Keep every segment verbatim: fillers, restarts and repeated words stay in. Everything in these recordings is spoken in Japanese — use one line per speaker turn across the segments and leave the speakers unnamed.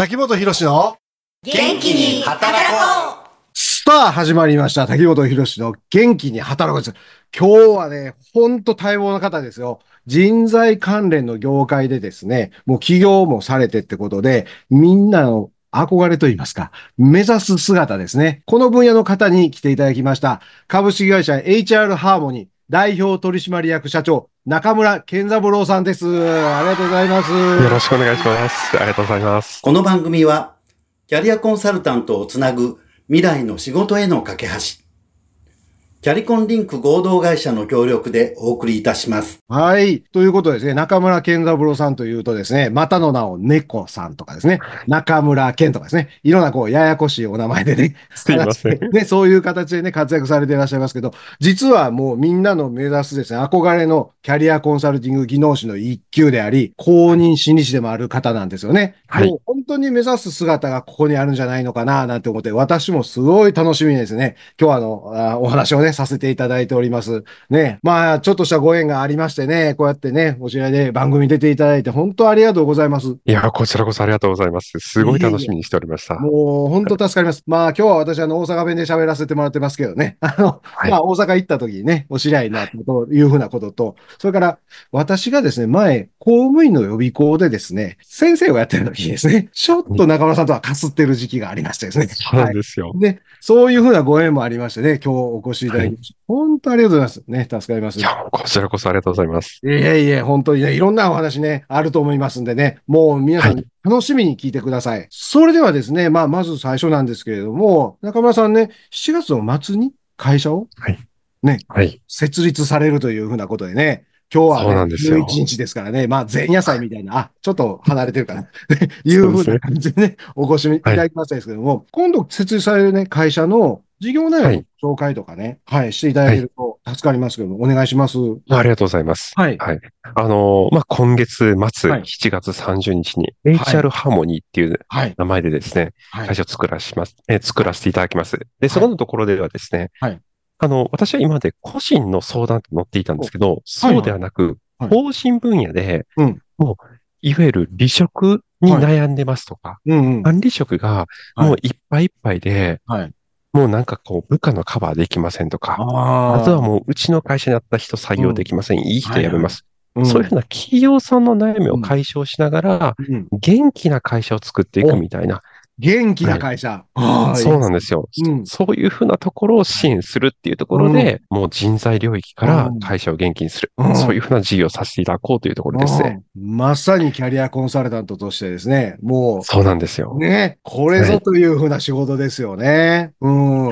滝本博の
元気に働こう。
さあ始まりました滝本博の元気に働こうです。今日はね、ほんと待望の方ですよ。人材関連の業界でですね、もう起業もされてってことで、みんなの憧れといいますか、目指す姿ですね。この分野の方に来ていただきました。株式会社 エイチアール ハーモニー代表取締役社長、中村健三郎さんです。ありがとうございます。
よろしくお願いします。ありがとうございます。
この番組は、キャリアコンサルタントをつなぐ未来の仕事への架け橋。キャリコンリンク合同会社の協力でお送りいたします。
はい。ということでですね、中村健三郎さんというとですね、またの名を猫さんとかですね、中村健とかですね、いろんなこう、ややこしいお名前でね、
すいません。
ね、そういう形でね、活躍されていらっしゃいますけど、実はもうみんなの目指すですね、憧れのキャリアコンサルティング技能士の一級であり、公認心理師でもある方なんですよね。
はい。
もう本当に目指す姿がここにあるんじゃないのかな、なんて思って、私もすごい楽しみにですね、今日はあの、あお話をね、させていただいております。ね、まあ、ちょっとしたご縁がありましてね、こうやってね、お知り合いで番組に出ていただいて、本当ありがとうございます。
いや、こちらこそありがとうございます。すごい楽しみにしておりました。
もう本当助かります。まあ今日は私あの大阪弁で喋らせてもらってますけどね。あの、
はい。
まあ大阪行った時にね、お知り合いになったというふうなことと、それから私がですね、前、公務員の予備校でですね、先生をやってる時にですね、ちょっと中村さんとはかすってる時期がありましてですね。
そうな
はい。
んですよ。
で、そういうふうなご縁もありましてね、今日お越しいた
はい。
だきました。本当ありがとうございます。ね、助かります。
いや、こちらこそありがとうございます。
いえいえ、本当にね、いろんなお話ね、あると思いますんでね、もう皆さん
はい。
楽しみに聞いてください。それではですね、まあ、まず最初なんですけれども、中村さんね、しちがつの末に会社を
はい。
ね、
はい。
設立されるというふうなことでね、今日はね、
そうなんです
じゅういち
よ。
にちですからね、まあ、前夜祭みたいな、あ、ちょっと離れてるかな、いうふうな
そうですね。
感じでね、お越しいた
はい。
だきましたですけども、今度設立されるね、会社の事業内容の
はい。
紹介とかね、はい、していただ
はい。
けると助かりますけども、お願いします。
ありがとうございます。
はい。
はい。あのーまあ、今月末、
はい。
しちがつさんじゅうにちに
はい。
エイチアール ハーモニーっていう
はい。
名前でですね、
はい。
会社を作らします、えー作
はい。
らせていただきます。で、そ
はい。
このところではですね、
はい。
あの、私は今まで個人の相談って乗っていたんで
お
すけど、そうで
はいはい。
はなく、
はい。
法人分野で、
うん。
もう、いわゆる離職に
はい。
悩んでますとか、
うんうん。
管理職が
はい。
もういっぱいいっぱいで、
はい。
もうなんかこう、部下のカバーできませんとか、あ
ああ。
とはもう、うちの会社にあった人採用で
うん。
きません。いい人
はいはい。
辞めます。
うん。
そういうふうな企業さんの悩みを
うん。
解消しながら、
うん。
元気な会社を作っていく
お、
みたいな、
元気
はい。
な会社。ああ、いい
そう
ですね。
なんですよ。
うん。
そういうふうなところを支
はい。
援するっていうところ
うん。
で、もう人材領域か
う
ら
ん。
会社を元気にする。
うん。
そういうふうな事業をさせていただこうというところですね。
うん。まさにキャリアコンサルタントとしてですね、も
そうなんです
う、
よ。
ね、これ
はい。
ぞというふうな仕事ですよね。うん。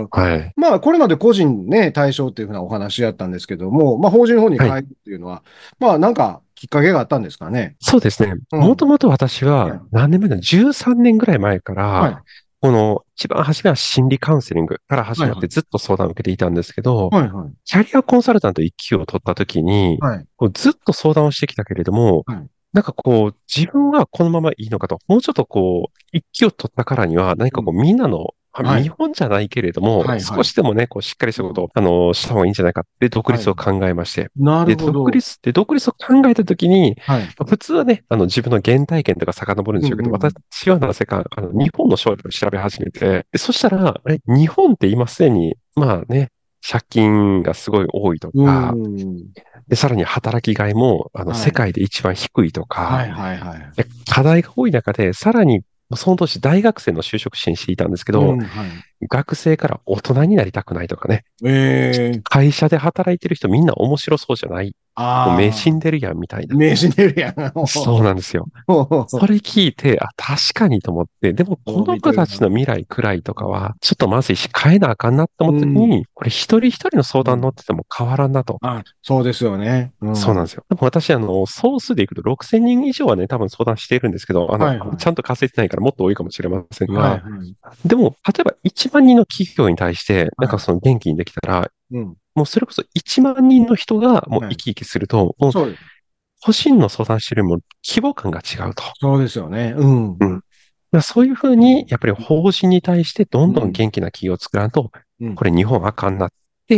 はい。
まあ、これまで個人ね、対象っていうふうなお話だったんですけども、まあ、法人の方に
はい。
変えるっていうのは、まあ、なんかきっかけがあったんですかね。
そうですね。
うん。
もともと私は
はい。
何年前だ ?じゅうさん 年ぐらい前から、
はい。
この一番初めは心理カウンセリングから始
はいはい。
まってずっと相談を受けていたんですけど、
はいはい。
キャリアコンサルタントいっ級を取った時に、
はい。
こうずっと相談をしてきたけれども、
はい。
なんかこう、自分はこのままいいのかと、もうちょっとこう、一級を取ったからには、何
うん。
かこう、みんなの、あ
はい。
見本じゃないけれども、
はいはい。
少しでもね、こう、しっかりした
うん。
ことを、あの、した方がいいんじゃないかって独
はい。
立を考えまして。
なる
で、
ほど。
独立、で、独立を考えたときに、
はい。
普通はね、あの、自分の原体験とか遡るんで
うん
しょうけど、
うん。
私はなぜか、あの、日本の将来を調べ始めて、で、そしたら、え、日本って今すでに、まあね、借金がすごい多いと
う
か、
ん。
で、さらに働きがいも、あの、
はい。
世界で一番低いとか、
はいはいはい。
で課題が多い中で、さらに、その年大学生の就職支援していたんですけど、
うん。はい。
学生から大人になりたくないとかね、
ええ
会社で働いてる人みんな面白そうじゃない、もう目死
ああ
んでるやんみたいな。
名刺出るやん。
そうなんですよ。それ聞いて、あ、確かにと思って、でもこ
そう
の子
見てるな。
たちの未来暗いとかは、ちょっとまずいし変えなあかんなって思
うん。
った時に、これ一人一人の相
うん。
談乗ってても変わらんなと。
あ、そうですよね。うん。は
そうなんですよ。でも私、あの、総数でいくとろくせんにん以上はね、多分相談しているんですけど、あの、
いはい。
ちゃんと稼いでないからもっと多いかもしれません
はい
が、
はい。
でも、例えばいちまん人の企業に対して、なん
はい。
かその元気にできたら、
うん。
もうそれこそいちまん人の人がもう
はい。
生き生きすると、もう
そうです。
個人の相談してるよりも規模感が違うと。
そうですよね。うん。
うん。まあそういうふうに、やっぱり法人に対してどんどん
うん。
元気な企業を作らんと、
うん。
これ日本あかんなって、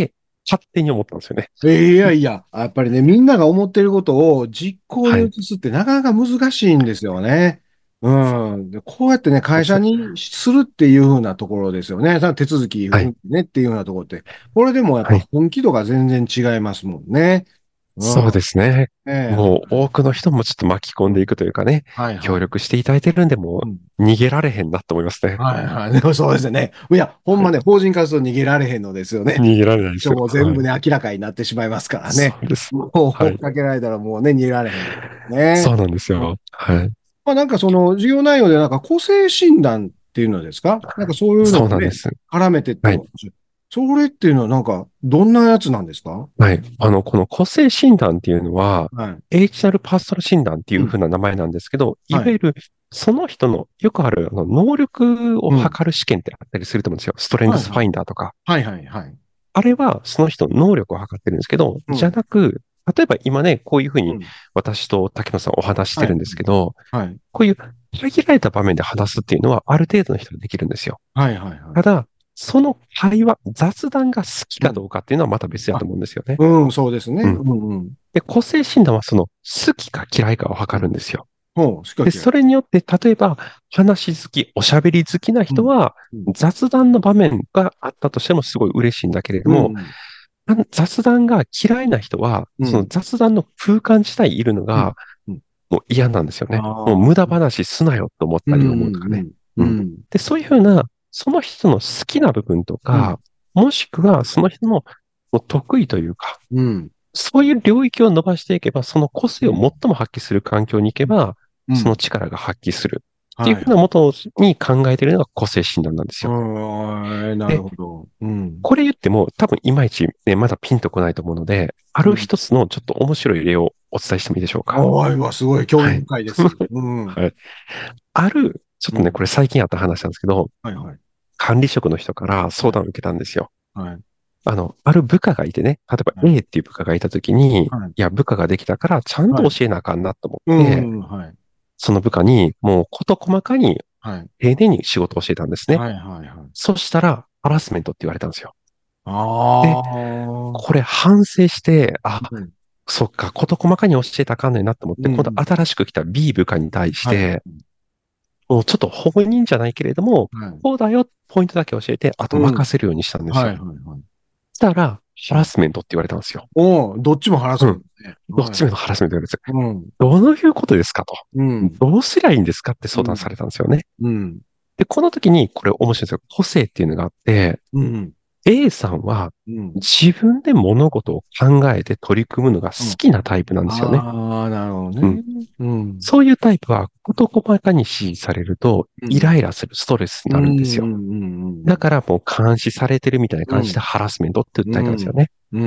勝手に思ったんですよね。
えいやいや、やっぱりね、みんなが思っていることを実行に
はい。
移すってなかなか難しいんですよね。 うん。で、こうやってね、会社にするっていうふうなところですよね。その手続き踏ん
はい。
でねっていうふうなところって。これでもやっぱ
はい。
本気度が全然違いますもんね。うん。
そうですね。
ええ、
もう多くの人もちょっと巻き込んでいくというかね、
はいはい。
協力していただいてるんで、も
うん。
う逃げられへんなと思いますね。
はいはい。でもそうですね。いや、ほん
はい。
まね、法人活動逃げられへんのですよね。
逃げられないですよ。
もう全
はい。
部ね、明らかになってしまいますからね。
そうです。
もう追っ
はい。
かけられたらもうね、逃げられへんね。
そうなんです
うん。
よ。はい。
まあなんかその授業内容でなんか個性診断っていうのですか？なんかそういうのをね、
そうなんです。
絡めてって
はい。
お話。それっていうのはなんかどんなやつなんですか？
はい。あの、この個性診断っていうのは、
はい。
エイチアール パーソナル診断ってい
うん。
う風な名前なんですけど、い
はい。
わゆるその人のよくあるあの能力を
うん。
測る試験ってあったりすると思うんですよ。ストレングスフ
はいはい。
ァインダーとか。
はいはいはい。
あれはその人の能力を測ってるんですけど、じゃ
うん。
なく、例えば今ね、こういうふうに
うん。
私と竹野さんお話しして
はい。
るんですけど、
はい。
こういう限られた場面で話すっていうのはある程度の人ができるんですよ。
はいはいはい。
ただ、その会話、雑談が好き
うん。
かどうかっていうのはまた別だと
あ、
思うんですよね。
うん、そうですね。
うん。
うんうん。
で、個性診断はその好きか嫌いかを
うん。
測るんですよ。
ほう、しか
で、
きや。
それによって、例えば話好き、おしゃべり好きな
うん。
人は
うん。
雑談の場面があったとしてもすごい嬉しいんだけれども、
うん。
あの雑談が嫌いな人は、その
うん。
雑談の空間自体いるの
うん。
が
うん。
もう嫌なんですよね。もう
ああ。
無駄話すなよと思っ
うん
たり思うとかね。
うんうん。
うん。
うん。
で、そういうふうな、その人の好きな部分と
うん。
か、もしくはその人のもう得意というか、
うん。
そういう領域を伸ばしていけば、その個性を
うん。
最も発揮する環境に行けば、その
うん。
力が発揮するっていう
はい。
ふうなもとに考えているのが個性診断なんです
う
よ。
ん。なる
で、
ほど。うん。
これ言っても多分いまいちね、まだピンとこないと思うので、ある
うん。
一つのちょっと面白い例をお伝えしてもいいでしょうか。
おーいわ、すごい興味
はい。
深いです。うん。
はい。ある、ちょっとね、
うん。
これ最近あった話なんですけど、
はいはい。
管理職の人から
はい。
相談を受けたんですよ。
はい。
あの、ある部下がいてね、例えば
はい。
A っていう部下がいたときに、い
はい。
や、部下ができたからちゃんと
はい。
教えなあかんなと思
う
って、
ん。はい。
その部下にもう事細かに
はい。
丁寧に仕事を教えたんですね。
はい。はい。はい。
そしたら、ハラスメントって言われたんですよ。で、
ああ。
これ反省して、あ、
うん。
そっか、事細かに教えたらあかんねんなと思って、今度
うん。
新しく来た B 部下に対し
はい。
て、もうちょっと本人じゃないけれども、
はい。
こうだよ、ポイントだけ教えて、あと
うん。
任せるようにしたんです
はい。
よ。
はい。はい。
したら、ハ
うん。
ラスメントって言われたんですよ。
おお、どっちもハラス
うん。
メントね。
どっ
はい。
ち目のハラスメントなんですよ。
うん。
どういうことですかと。
うん。
どうすりゃいいんですかって
うん。
相談されたんですよね。
うん。
で、この時に、これ面白いんですよ。個性っていうのがあって、
うん。
A さんは
うん。
自分で物事を考えて取り組むのが好
うん。
きなタイプなんですよね。
ああ、なるほどね。
うん。
うん。
そういうタイプは事細かに指示されると
うん。
イライラする、ストレスに
うん。
なるんですよ。
うん。うん。
だからもう監視されてるみたいな感じで
うん。
ハラスメントって訴えたんですよ
うん。
ね。
うん。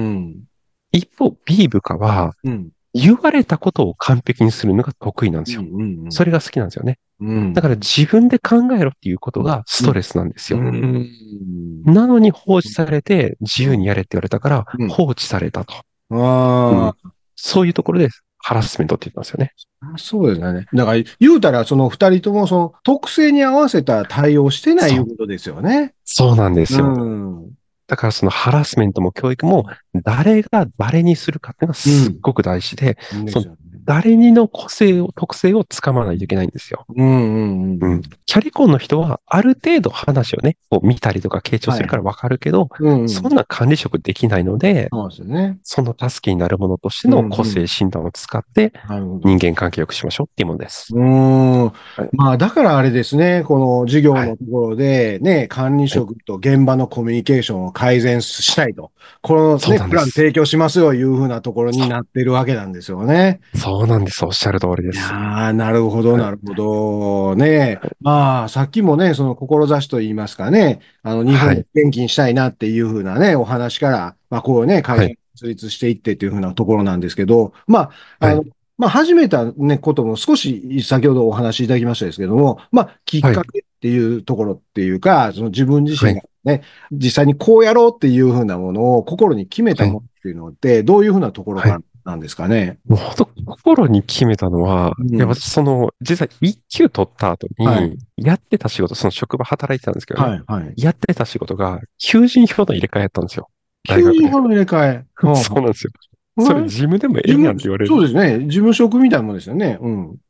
一方 B 部下は
うん。
言われたことを完璧にするのが得意なんで
うん。
すよ。
うん。
それが好きなんですよね。
うん。
だから自分で考えろっていうことがス
うん。
トレスなんです
う
よ。
ん。
なのに放置されて自
うん。
由にやれって言われたから
うん。
放置されたと。うん。
ああ。
そういうところでハラスメントって言ったんですよね。
そうですね。だから、言うたら、その二人とも、その特性に合わせた対応してないい
そう。
うことですよね。
そうなんで
う
すよ。
ん。
だからそのハラスメントも教育も誰が誰にするかっていうのが
うん。
すっごく大事で、その
ですよね。
誰にの個性を、特性をつかまないといけないんですよ。
うんうんう
うん。
ん。
キャリコンの人はある程度話をね、こう見たりとか傾聴
はい。
するからわかるけど、
うんうん。
そんな管理職できないので、
そうですよね。
その助けになるものとして
う
の個
んうん。
性診断を使って
なるほど。
人間関係を良くしましょうっていうものです。
うーん。
はい。
まあ、だからあれですね、この授業
はい。
のところで、ね、管理
はい。
職と現場のコミュニケーションを改善したいと。この
そう
ね、プラン
なんです。
提供しますよ、いうふうなところに
そ
なってるわけなんですよね。
う。そうなんです。おっしゃる通りで
い
す。
やー、なるほど、
はい。
なるほど。ね。
はい。
まあ、さっきもね、その志と言いますかね、あの、日本を
はい。
元気にしたいなっていうふうなね、お話から、まあ、こうね、会
はい。
社に設立していってっていうふうなところなんですけど、まあ、あの、
はい。
まあ、始めたね、ことも少し先ほどお話しいただきましたですけども、まあ、きっ
はい。
かけっていうところっていうか、その自分自
はい。
身がね、実際にこうやろうっていうふうなものを心に決めた
はい。
ものっていうのって、どういうふうなところ
はい。
からなんですかね。
もう本当心に決めたのは、いや、
うん。
私その、実際一級取った後
はい。
に、やってた仕事、その職場働いてたんですけどね、
はい。はい。
やってた仕事が、求人票の入れ替えやったんですよ。大学で。
求人票の入れ替え。
そうなんですよ。それ
うん。
事務でもええ
事務、
やんって言われる。
そうですね。事務職みたいなもんですよね。うん。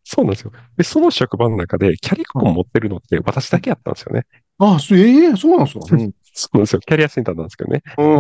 そうなんですよ。で、その職場の中でキャリコン持ってるのって私だけやったんですよね。
あ、そう、ええそうなんですか。うん。
そうなんですよ。キャリアセンターなんですけどね。
うん。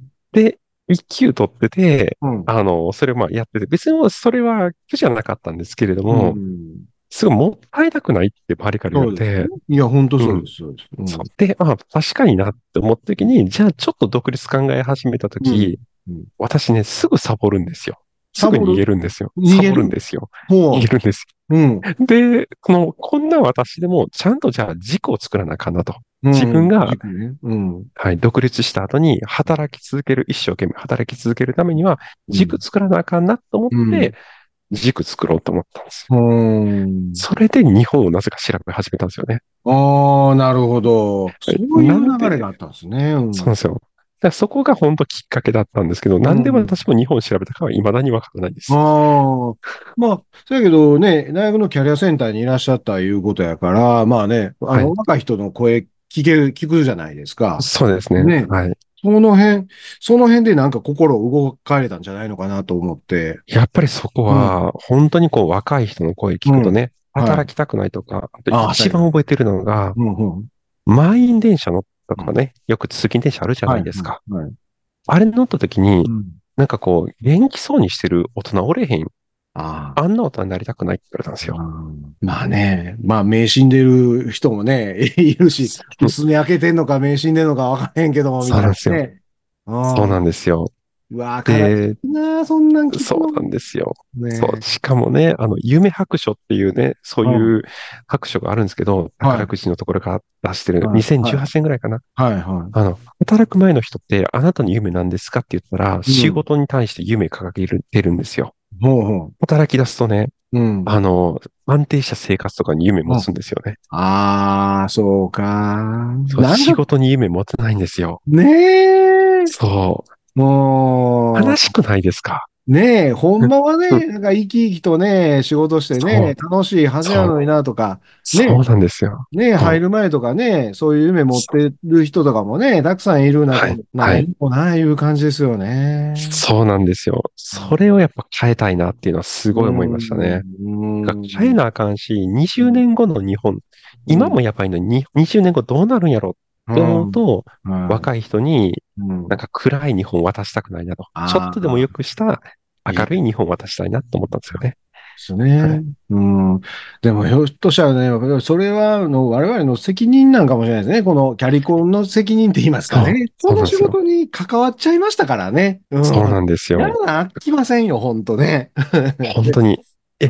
で、一級取ってて、
うん。
あの、それをまあやってて、別にそれは苦じゃなかったんですけれど
う
も、
ん。
すごいもったいなくないって周りから言わ
そうですね。
れて、
いや、本当
うん。
そうです。そうです。うん。
そう。で、まあ確かになって思った時に、じゃあちょっと独立考え始めた
うん。
時、
うん。
私ね、すぐサボるんですよ。すぐ逃
サボる
げるんですよ。サボるん
逃げる
ですよ。逃げ
ほ
るんです。
う。うん。
で、この、こんな私でも、ちゃんとじゃあ軸を作らなあかんなと。
うん。
自分が、
軸ね。うん。
はい、独立した後に働き続ける、一生懸命働き続けるためには、
うん。
軸作らなあかんなと思っ
うん。
て、軸作ろうと思ったんですよ。
うーん。
それで日本をなぜか調べ始めたんですよね。
ああ、なるほど。そういう
なんで、
流れがあったんですね。うん。
そうなんですよ。だからそこが本当きっかけだったんですけど、なんで
うん。
私も日本を調べたかは未だにわからないです。
ああ。まあ、そやけどね、大学のキャリアセンターにいらっしゃったいうことやから、まあね、あの、
はい。
若い人の声聞ける、聞くじゃないですか。
そうですね。
ね。
はい。
その辺、その辺でなんか心動かれたんじゃないのかなと思って。
やっぱりそこ
うん。
は、本当にこう若い人の声聞
うん。
くとね、
はい。
働きたくないとか、あと
ああ、
一
働いてる。
番覚えてるのが、
うん、うん。
満員電車乗ったと
うん。
かね、よく通勤電車あるじゃな
はい、はい、
いですか。
はい。
あれ乗った時に、
うん。
なんかこう、元気そうにしてる大人おれへん。
あ
あんな大人になりたくないって言われたんです
あ。
よ。
うんまあね、まあ、迷信でる人もね、いるし、薄め開けてんのか迷信でんのかわからへんけども、みたい
そうなんですよ。
なね。ああ。
そうなんですよ。
うわあ、悲し
で、
いなあ、そんなん聞くの。
そうなんですよ。そう。
ねえ。
しかもね、あの、夢白書っていうね、そう
うん。
いう白書があるんですけど、
はい。
宝くじのところが出してる、
はい。はい。
にせんじゅうはちねんぐらいかな。
はい。は
あの、働く前の人って、あなたの夢なんですかって言ったら、
い。うん。
仕事に対して夢掲げてるんですよ。
ほうほ
働き出すとね、
う。うん。
あの、安定した生活とかに夢持
うん。
つんですよね。
ああ、そうか。
そう、
なんか、
仕事に夢持てないんですよ。
ねえ。
そう。悲
も
しくないですか？
う、ねえ、ほんまは
うん、
ね、なんか生き生きとね、仕事してね、
そう、
楽しいはずや
そう、
のになとか、ね
そうなんですよ。
ね、入
そう、
る前とかね、そういう夢持ってる人とかもね、たくさんいる中、
はい、はい。
ないもないいう感じですよね。
そうなんですよ。それをやっぱ変えたいなっていうのはす
うー
ごい思いましたね。
ん、う
が
ーん、
変えなあかんし、20
うん、
年後の日本、
うん、
今もやばいのに、にじゅうねんごどうなるんやろって思う
うん
と、
はい、
若い人に
うん。
なんか暗い日本を渡したくないなと。ちょっ
ああ、
とでも良くした
いい
明るい日本を渡したいなと思ったんですよね。
ですね。
はい。
うん。でも、ひょっとしたらね、それは、あの、我々の責任なんかもしれないですね。このキャリコンの責任って言いますか
そう、
ね。この仕
そうなんですよ。
事に関わっちゃいましたからね。うん。
そうなんですよ。
やらなあきませんよ、ほんとね。で
本当に。え、
うん。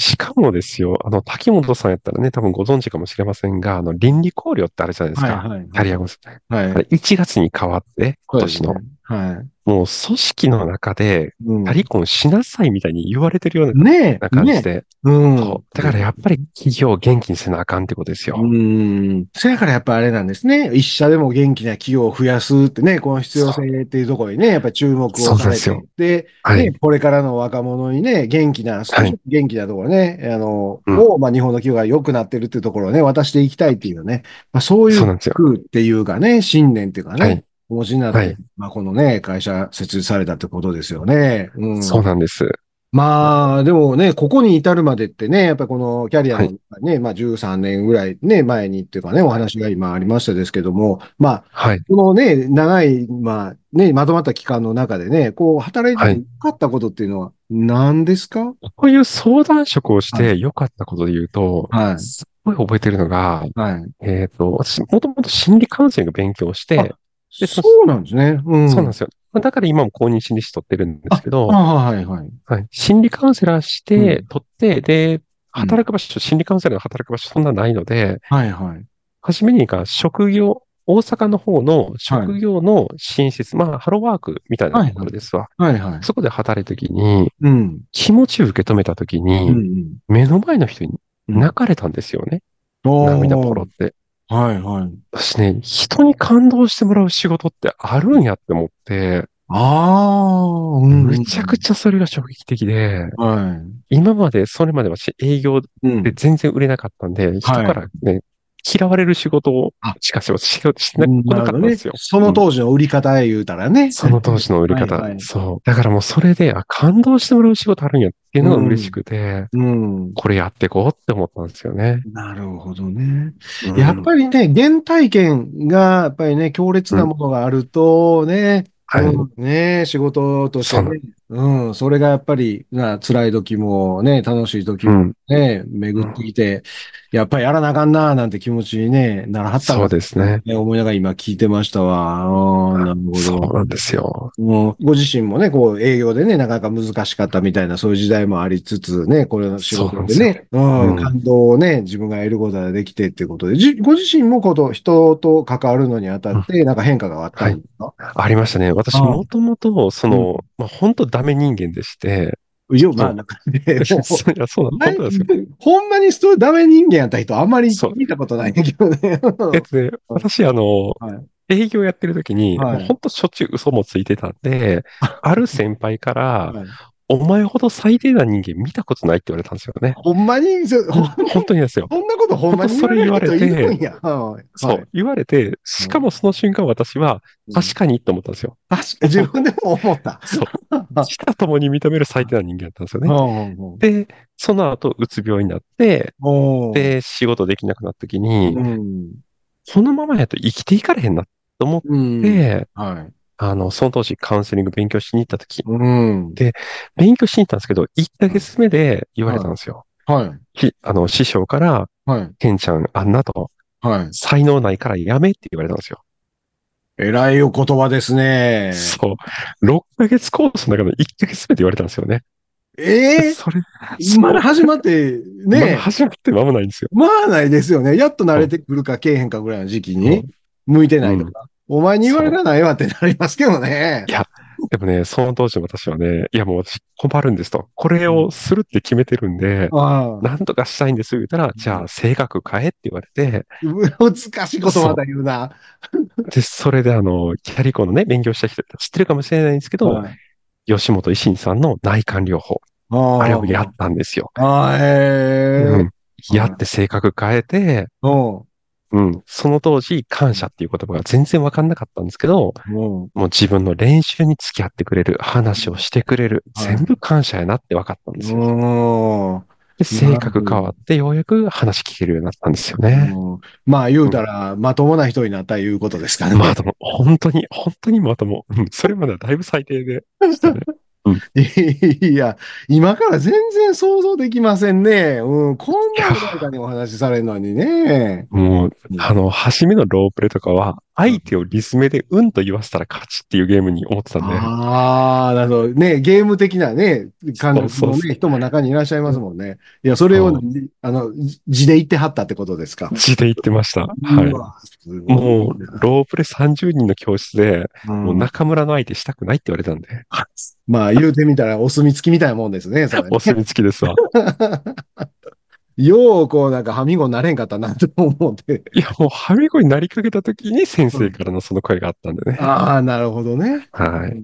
しかもですよ、あの、滝本さんやったらね、多分ご存知かもしれませんが、あの、倫理考慮ってあるじゃないです
はい、
か。
はい、はい。
キャリアゴス。
はい。
あれ、いちがつに変わって、今
そうですね。
年の。
はい。
もう組織の中で、
うん。
キャリコンしなさいみたいに言われてるような
ねえ、
な感
ねえ。
じで。
うん。
そう。だからやっぱり企業を元気にせなあかんってことです
う
よ。
ん。そやからやっぱあれなんですね。一社でも元気な企業を増やすってね、この必要
そう。
性っていうところにね、やっぱり注目を
そうなんですよ。
されて。で、ね、
はい。
これからの若者にね、元気な、少し
はい。
元気なところね、あの、
うん。
を、まあ日本の企業が良くなってるっていうところをね、渡していきたいっていうね、まあそういう
そうなんですよ。
空っていうかね、信念っていうかね、
はい。
お持ちになって、
はい。
まあこのね、会社設立されたってことですよね。う
そう
ん。
なんです。
まあ、でもね、ここに至るまでってね、やっぱこのキャリア
はい。
のね、まあじゅうさんねんぐらいね、前にっていうかね、お話が今ありましたですけども、まあ、
はい。
このね、長い、まあね、まとまった期間の中でね、こう、働いて
はい。
て良かったことっていうのは何ですか？
こういう相談職をし
はい。
て良かったことで言うと、
はい。
すっごい覚えてるのが、
はい。
えっと、私、もともと心理カウンセリング勉強し
あ、
て、で、そ、
そうなんですね。うん。
そうなんですよ。まあだから今も公認心理師取ってるんです
あ、
けど、
あはいはい。
はい。心理カウンセラーして、
うん。
取って、で、
うん。
働く場所、心理カウンセラーの働く場所そんなないので、
はいはい。
初めにが職業、大阪の方の
はい。
職業の新施設、まあ、ハローワークみたいなと
はいはい。
ころですわ。
はいはい。
そこで働いた時に、
うん。
気持ちを受け止めた時
うん。
に、
うん。
目の前の人に
うん。
泣かれたんですよね。涙ポ
おー。
ロって。
はいはい。
私ね、人に感動してもらう仕事ってあるんやって思って、
ああ、うんう
むちゃく
ん。
ちゃそれが衝撃的で、
はい。
今まで、それまではし営業
うん。
で全然売れなかったんで、人
はい。
からね、 嫌われる仕事を
あ、
しかしししなこな
なるほどね。
かったんですよ。
その当時の売り方へ言うたらね。
その当時の売り方。
はいはい。
そう。だからもうそれで、あ、感動してもらう仕事あるんやっていうのが嬉し
うん。
くて、
うん。
これやっていこうって思ったんですよね。
なるほどね。やっ
うん。
ぱりね、原体験が、やっぱりね、強烈
うん。
なものがあるとね、
はい。
うん、ね、仕事として
そうな、
ね、うん、それがやっぱり、な、辛い時もね、楽しい時も
うん。
ね、巡って
うん。
きて、やっぱりやらなあかんな、なんて気持ちにね、ならはったん
そう
だ
ですね。
ね、思いながら今聞いてましたわ。ああ、なるほど。
そうなんですよ。
もうご自身もね、こう営業でね、なかなか難しかったみたいな、そういう時代もありつつね、これの仕
そうなんですよ。
事でね、うん、
うん。
感動をね、自分が得ることができてっていうことで、じ、ご自身もこと、人と関わるのにあた
うん。
って、なんか変化があった
はい。
んですか？
ありましたね。私、
ああ、
もともと、そ
うん。
の、まあ、本当ダメ人間でして、
いや、まあ、
その、
なんかね、も
そういや、そうな
う、
の、
ない
本当なんですよ。
ほんまにそういうダメ人間やった人、あんまり
そう。
聞いたことないん
うん。
だけどね。
えっとね、私、あの、
はい。
営業やってる時に、もう
はい。
本当しょっちゅう嘘もついてたんで、ある先輩から、
はい。
お前ほど最低な人間見たことないって言われたんですよね。
ほんまに、そ、ほん
ほん、本当にですよ。
そんなことほん
本当
まに言われ
それ言われ
る人いる
て、
んや。はい。はい。
そう、言われて、しかもその瞬間私は、
うん、
確かにと思ったんですよ。
確か、自分でも思った。
そう。自他ともに認める最低な人間だったんですよね。
お
で、その後、うつ病になって、
お、
で、仕事できなくなった時に、
うん、
このままやと生きていかれへんなと思っ
うん、
て、
はい。
あの、その当時カウンセリング勉強しに行った時、
うん、
で、勉強しに行ったんですけど、いっかげつめで言われたん
は
ですよ。
い、はい、
ひ、あの、師匠から、
はい、
ケンちゃん、あんなと、
はい。
才能ないからやめって言われたんですよ。
偉いお言葉ですね。
そう。ろっかげつコースの中のいっかげつめで言われたんですよね。で
ええ、
それ、
まだ
そう。
始まって、
まだ
ね、
始まって間もないんですよ。
まあないですよね。やっと慣
そう。
れてくるかけえへんかぐらいの時期に、
そう。
向いてな
うん。
いとか。お前に言われ
そう。
たないわってなりますけどね。
いや、でもね、その当時の私はね、いやもう私困るんですと。これ
うん、
をするって決めてるんで、
ああ、
なんとかしたいんです言ったら、じゃあ性格変えって言われて、
難しいことま
そ
た言うな。
う。で、それであの、キャリコンのね、勉強した人知ってるかもしれないんですけど、
はい。
吉本維新さんの内観療法。あれをやっ
あ
たんですよ。
あ、ああ、へえ。
うん。やっ
はい。
て性格変えて、
うん。
うん。その当時、感謝っていう言葉が全然わかんなかったんですけど、
も
もう自分の練習に付き合ってくれる、話をしてくれる、
う、はい。
全部感謝やなって分かったんで
う
すよ。
ーん。
で、性
なるほ
格変わってようやく話聞けるようになったんですよね。
ど。うん。まあ言う
うん。
たら、まともな人になったいうことですかね。
まとも、本当に、本当にまとも。うん。それまではだいぶ最低でしたね。うん。い
いや、今から全然想像できませんね。うん。こんな
や、
穏やかにお話しされるのにね。
もう、
うん。
あの、初めのロープレとかは、相手をリス目でうんと言わせたら勝ちっていうゲームに思ってたんで。
ああ、なるほど。ね、ゲーム的なね、感
そう
覚のね、
そうそう。
人も中にいらっしゃいますもんね。いや、それを、
そ
あの、じ字で言ってはったってことですか？
う。字で言ってました。はい。
うわ、すごい
もう、
な。
ロープレさんじゅうにんの教室で、もう
うん。
中村の相手したくないって言われたんで、
まあ、言うてみたらお墨付きみたいなもんですね、それね。
お墨付きですわ。
よう、こう、なんか、はみごなれんかったなと思って。
いや、もう、はみごになりかけた時に先
うん。
生からのその声があったんでね。
ああ、なるほどね。
はい。
うん、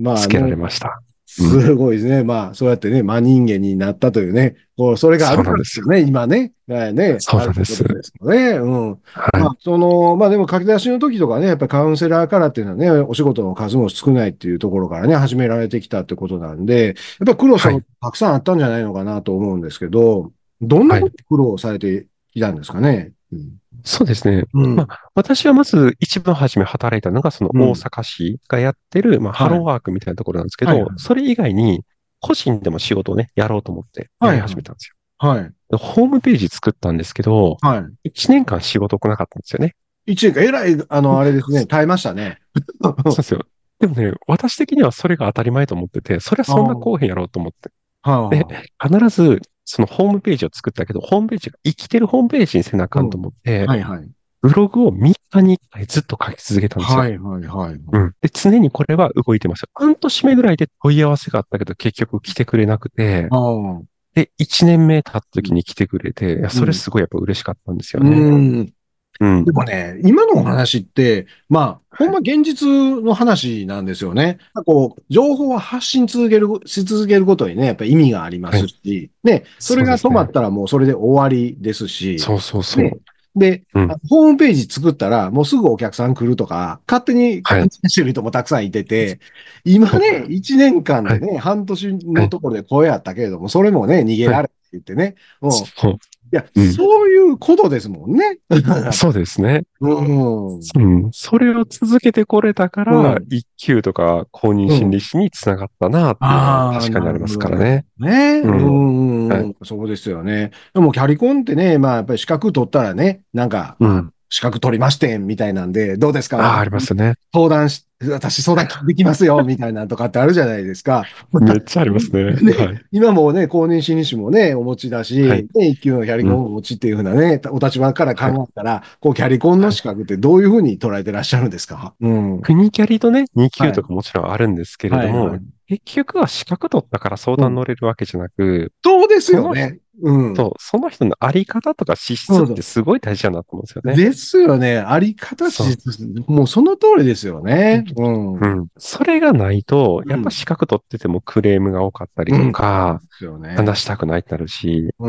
まあ
つけられ
ね、
ました。うん。
すごいですね。まあ、そうやってね、真人間になったというね、こう、それがある
そうなんですよ。
からですよね、今ね。はいね、
そう
ある
なんです。
ことですよね。うん。まあ、
はい。
その、まあでも書き出しの時とかね、やっぱりカウンセラーからっていうのはね、お仕事の数も少ないっていうところからね、始められてきたってことなんで、やっぱり苦労した
はい。
ことたくさんあったんじゃないのかなと思うんですけど、どんな
はい。
こと苦労されてきたんですかね。うん。
そうですね。
うん。
まあ、私はまず一番初め働いたのが、その大
うん。
阪市がやってる、まあ、ハ
はい。
ローワークみたいなところなんですけ
はい。
ど、それ以外に、個人でも仕事をね、やろうと思ってやり
はい。はい。
始めたんですよ。
はい。
でホームページ作ったんですけど、
はい。
いちねんかん仕事来なかったんですよね。
一年間、えらい、あの、あれですね、耐えましたね。
そうですよ。でもね、私的にはそれが当たり前と思ってて、それは
ああ、
そんなこうへんやろうと思って。で、
は
必ず、そのホームページを作ったけど、ホームページが生きてるホームページにせなあ
あ、
かんと
うん。
思って、
はいはい。
ブログをみっかにいっかいずっと書き続けたんですよ。
はいはいはい。
うん。で、常にこれは動いてました。半年目ぐらいで問い合わせがあったけど、結局来てくれなくて、
ああ、
で、いちねんめ経った時に来てくれて、いや、それ
うん。
すごいやっぱ嬉しかったんですよ
う
ね。
ん。
うん。
でもね、今のお話って、まあ、ほんま現実の話なんですよね。こう、情報は発信続ける、し続けることにね、やっぱり意味がありま
はい。
すし、ね、それ
そうですね。
が止まったらもうそれで終わりですし、
そうそうそ
ね、
う。
で、
うん。
あのホームページ作ったら、もうすぐお客さん来るとか、勝手に
はい。
勘違いしてる人もたくさんいてて、今ね、いちねんかん
はい。
でね、半年
はい。
のところで声あったけれども、それもね、逃げ
はい。
られって言ってね。うん。い
そう。
や、
うん。
そういうことですもんね。
そうですね。
うん。
うん。それを続けてこれたか
う
ら、
ん。
一級とか公認
うん。
心理師につながったなっていうのは
ああ、
確かにあります
なるほど、なるほ
からね。
どね。う
うん。はい。
ん、うん、そうですよね。でも、キャリコンってね、まあ、やっぱり資格取ったらね、なんか、あ、
うん。
資格取りましてん、みたいなんで、どうですか
ああ、
私、
ありますね。
相談し、私相談できますよ、みたいなのとかってあるじゃないですか。また、
めっちゃありますね。
ね、
はい。
今もね、公認心理師もね、お持ちだ
はい。
し、ね、一級のキャリ
うん。
コンをお持ちっていうふうなね、お立場から
はい。
考えたら、こう、キャリコンの
はい。
資格ってどういうふうに捉えてらっしゃるんですか？うん。
国キャリとね、に級
はい。
とかもちろんあるんですけれ
はい、は
ども、
い。
結局は資格取ったから相
うん。
談乗れるわけじゃなく、
そうです
その
よね。うん。
人、その人のあり方とか資質って
そうそう。
すごい大事だなと思うんですよね。
ですよね。あり方
そう。
し、もうその通りですよね。うん。うん。
うん。それがないと、やっぱ資格取っててもクレームが多かったりと
うん。
か、
ですよね。
話したくないってなるし、
うん。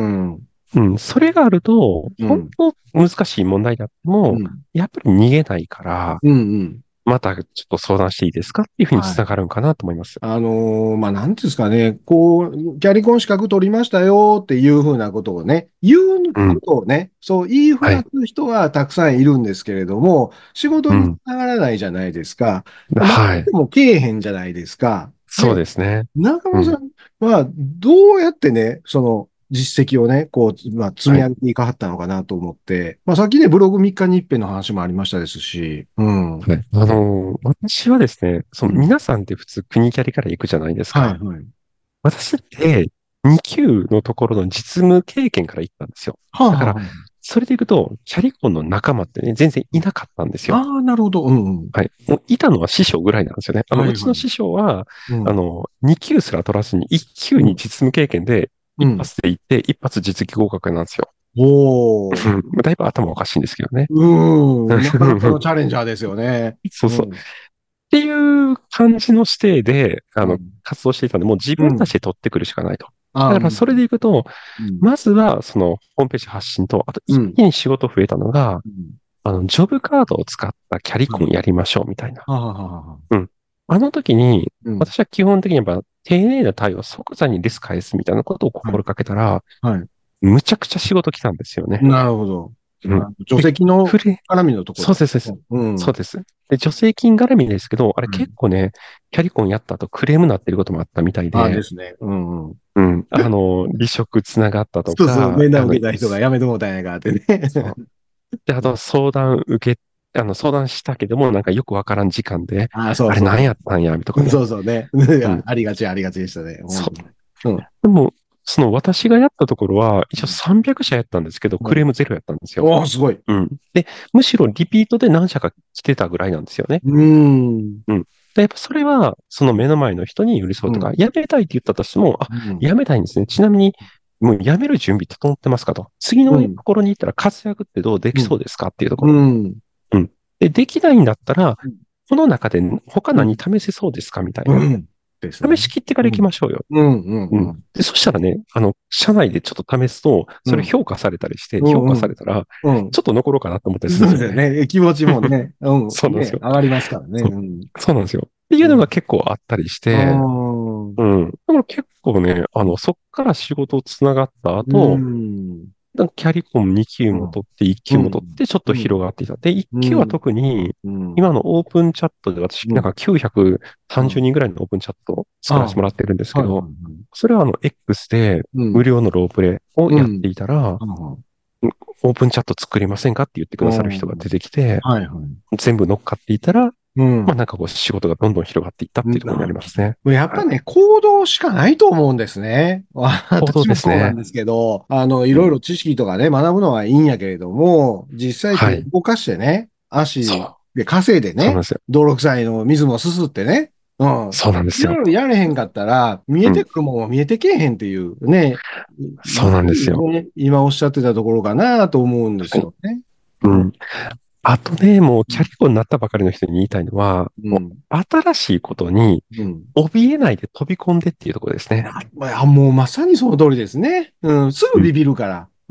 うん。それがあると、本
うん。
当難しい問題であっても、
うん。
やっぱり逃げないから、
うん。うん。
またちょっと相談していいですかっていうふうに
はい。
つながるんかなと思います。
あのーまあ、なんていうんですかね、こう、キャリコン資格取りましたよっていうふうなことをね、言うこ
うん。
とをね、そう言いふ
はい。
らす人はたくさんいるんですけれども、仕事
うん。
につながらないじゃないですか。何
はい。
でもけえへんじゃないですか。
そう
で、
ですね。
中
うん。
村さんはどうやってね、その実績をね、こう、まあ、積
はい。
み上げていかはったのかなと思って、まあ、さっきね、ブログみっかに一遍の話もありましたですし、うん。う
はい。あのー私はですね、その
ん。
皆さんって普通国キャリから行くじゃないです
はい、
か。
はい。
私ってに級のところの実務経験から行ったんですよ。
はあ、
だから、
は
それで行くと、キャリコンの仲間ってね、全然いなかったんです
あ、
よ。
ああ、なるほど。うん、うん。
はい。もういたのは師匠ぐらいなんですよね。あの、
はい、はい。
うちの師匠は、
うん、
あの、に級すら取らずにいっ級
うん、
に実務経験で、一
うん。
発で行って、一発実技合格なんですよ。
おー。
うんだいぶ頭おかしいんですけどね。
うーん。なかなかのチャレンジャーですよね。
そうそう。っ
うん。
ていう感じの指定で、あの、
うん。
活動していたんで、もう自
うん。
分たちで取ってくるしかないと。
ああ、
だから、
うん。
それでいくと、
うん。
まずは、その、ホームページ発信と、あと、一
うん。
気に仕事増えたのが、
うん。
あの、ジョブカードを使ったキャリ
はい。
コンやりましょう、みたいな。
はあ、はあ、はあ。
うん。あの時に、
うん。
私は基本的にやっぱ、丁寧な対応、即座にリスク返すみたいなことを
はい。
心がけたら、
はい。
むちゃくちゃ仕事来たんですよね。
なるほど。
うん。
あ、除
で、
籍の
フレ、
絡みのところで
そうです、そうです。
すね。うん。
そうです。で、助成金絡みですけど、あれ
はい。
結構ね、キャリコンやった後クレームなってることもあったみたい
ああ、で
で、
すね。うんうん。
うん。あの、離職つながったと
そうそう、
か、
面談
あの、
受けた人が辞めてもうたんやからってね。
そう。で、あと相談受け、あの、相談したけども、なんかよくわからん時間で、
ああ、そう
あれ何や
そうそ
ったんや、とか
う。
ね。
そうそうね。
うん。
ありがち、ありがちでしたね。本当に。
そう。
うん。
でも、その私がやったところは、一応
うん。
さんびゃく社やったんですけど、
うん。
クレームゼロやったんですよ。
おー、すごい。
うん。で、むしろリピートで何社か来てたぐらいなんですよね。
うーん。
うん。で、やっぱそれは、その目の前の人に寄り添うとか、
うん。
辞めたいって言ったとしても、あ、
うん。
辞めたいんですね。ちなみに、もう辞める準備整ってますかと。次のと
うん。
ころに行ったら活躍ってどうでき
うん。
そうですかっていうところ。
うん。
うん。で、できないんだったら、
うん。
この中で他
うん。
何試せそうですかみたいな。
うん。ですね。
試し切ってから行き
うん。
ましょうよ。
うん。うん。
うん。
うん。
で、そしたらね、あの、社内でちょっと試すと、
うん。
それ評価されたりして、評価
うん。
されたら、
うん。
ちょっと残ろうかなと思ったりするん
そう
ですよね。
ですよね。気持ちもね、うん。ね、
そうなんですよ。
上がりますからね。
そう、
うん。
そうなんですよ。っていう
うん。
のが結構あったりし
あ
て、
ー
うん。だから結構ね、あの、そっから仕事つながった
う
後、
ん。
なんかキャリコンに級
うん。
も取っていっ級も取
うん。
ってちょっと
うん。
広がっていた。で、いっ級は
うん。
特に
うん。
今のオープンチャットで私
うん。
なんかきゅうひゃくさんじゅう
うん。
にんぐらいのオープンチャットを
ああ、
作らせてもらってるんですけ
はいはいは
ど、
い。
それはあの X で
うん。
無料のロープレイをやっ
うん。
ていたら、
ああ、
オープンチャット作りませんかって言ってく
う
ださる人が
ん。
出てきて、
はいはい。
全部乗っかっていたら、
うん。
まあなんかこう仕事がどんどん広がっていったっていうところにな
なるほ
りますね。
ど。やっ
はい。
ぱね、行動しかないと思うんですね。
行動
私も
ですね。
そうなんですけど、あの、い
うん。
ろいろ知識とかね、学ぶのはいいんやけれども、実際手を
はい。
動かしてね、
そう。
足で稼いでね、
そうなんですよ。
泥臭いの水もすすってね、うん。
そうなんですよ。
いろいろやれへんかったら、見え
うん。
てくるもんは見えてけえへんっていうね、
そう
まさ
なんですよ。
にね、今おっしゃってたところかなと思うんです
はい。
よね。うん。
うん。あとね、もう
うん。
キャリコになったばかりの人に言いたいのは、も
うん。
う新しいことに
うん。
怯えないで飛び込んでっていうところですね。
あ、まあもうまさにその通りですね。うん。すぐ
うん。
ビビるから。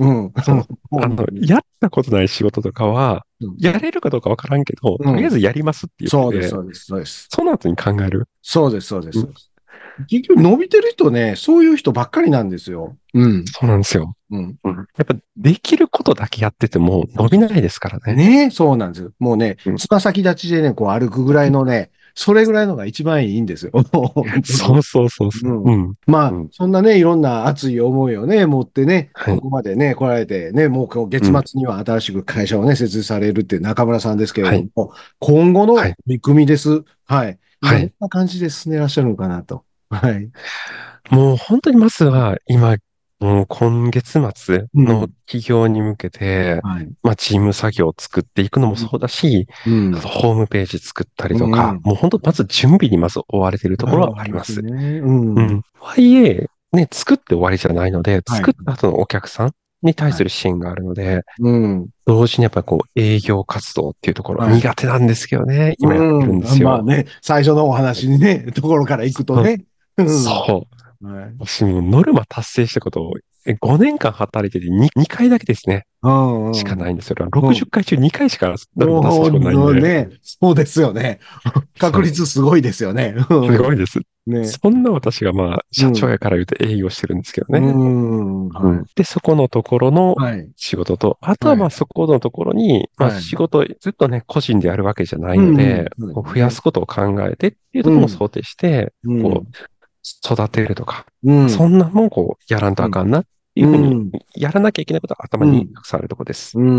うん。
そう。あの、
本当に。
やったことない仕事とかは、
うん。
やれるかどうかわからんけど、
うん。
とりあえずやりますって言っ
そうです、
て、
そうです、そうです。
その後に考える。
そうです、そうです、
うん、
そうです。結局伸びてる人ね、そういう人ばっかりなんですよ。うん。
そうなんですよ。
うん。
うん。やっぱ、できることだけやってても伸びないですからね。
ねえ、そうなんですよ。もうね、
うん。
つま先立ちでね、こう歩くぐらいのね、それぐらいのが一番いいんですよ。本当に。
そうそうそうそう。
うん。
うん。
まあ、
うん。
そんなね、いろんな熱い思いをね、持ってね、
はい。
ここまでね、来られてね、もうこう月
うん。
末には新しく会社をね、設立されるっていう中村さんですけれ
はい。
ども、今後の
はい。
取り組みです。はい。今、どん
はい。
な感じで進んでらっしゃるのかなと。はい。
もう本当にまずは今、もう今月末の
うん。
企業に向けて、
はい。
まあチーム作業を作っていくのもそうだし、
うん。
ホームページ作ったり
う
とか、
ん。
もう本当まず準備にまず追われているところは
なるほど、あります
あります。
ね。うん。
うん。はいえ、ね、作って終わりじゃないので、
はい。
作った後のお客さんに対
はい。
する支援があるので、
うん。
同時にやっぱりこう営業活動っていうところ、
はい。
苦手なんですけどね、今やってるんで
うん。
すよ。
まあね、最初のお話にね、ところから行くと
うん。
ね。うん。
そう。
はい。
私もノルマ達成したことを、えごねんかん働いてて に, にかいだけですね。
うん
しか
うん。
ないんですよ。
うん。
ろくじゅっかい中にかいしかノルマ達成
も
したことないんで。
うね、そうですよね。確
そう。
率すごいですよね。うん。
すごいです。
ね。
そんな私がまあ、
うん。
社長やから言うと営業してるんですけど
う
ね。
ん。はい。
うん。で、そこのところの
はい。
仕事と、あとは
はい。
まあそこのところに、まあ
はい。
仕事ずっとね、個人でやるわけじゃない
うん。
ので、
そうで
こう増や
すね。
すことを考えてっていうところも
うん。
想定して、
うん。
こう、育てるとか、
うん。
そんなもんこう、やらんと
うん。
あかんなっていうふうに、
うん。
やらなきゃいけないことは頭
うん。
にたくさんあるところです。
うん。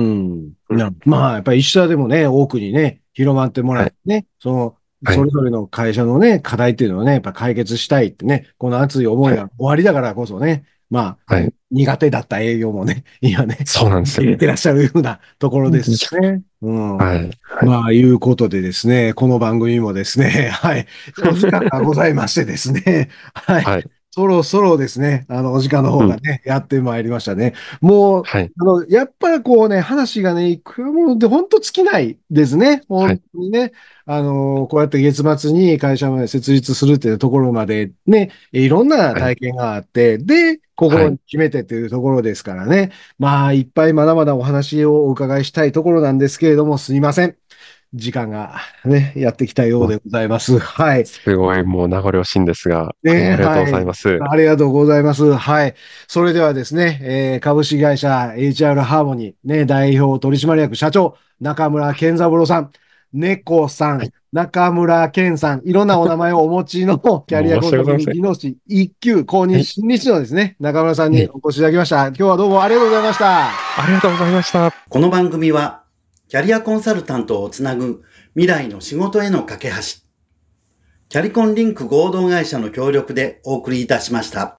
うん。
な、まあ、やっぱり一社でもね、多くにね、広まってもら
はい。
ってね、その、
はい。
それぞれの会社のね、課題っていうのをね、やっぱ解決したいってね、この熱い思い
はい。
が終わりだからこそね、まあ、
はい。
苦手だった営業もね、今ね、
そうなんですよ。
入れてらっしゃるようなところですよね。うん。
はい。はい。
まあ、いうことでですね、この番組もですね、はい、お時間がございましてですね、はい、
はい。
そろそろですね、あの、お時間の
うん。
方がね、やってまいりましたね。もう、
はい。
あの、やっぱりこうね、話がね、いくらもで、本当尽きないですね。本
はい。
当にね。あの、こうやって月末に会社まで設立するっていうところまでね、いろんな
はい。
体験があって、で、心に
はい。
決めてっていうところですからね。まあ、いっぱいまだまだお話をお伺いしたいところなんですけれども、すいません。時間がね、やってきたよう
もう
でございます。はい。
すごいもう名残惜しいんですが、あの、
ね、
ありがとうご
はい。
ざいます。
ありがとうございます。はい。それではですね、えー株式会社 エイチアール ハーモニー、ね、代表取締役社長、中村健三郎さん、猫さん、
はい。
中村健さん、いろんなお名前をお持ちのキャリア
申
コンサルティング
し訳ございません。
技能士いっ級公認
はい。
新日のですね、中村さん
はい。
にお越しいただきました。今日はどうもありがとうございました。
ありがとうございました。
この番組は、キャリアコンサルタントをつなぐ未来の仕事への架け橋、キャリコンリンク合同会社の協力でお送りいたしました。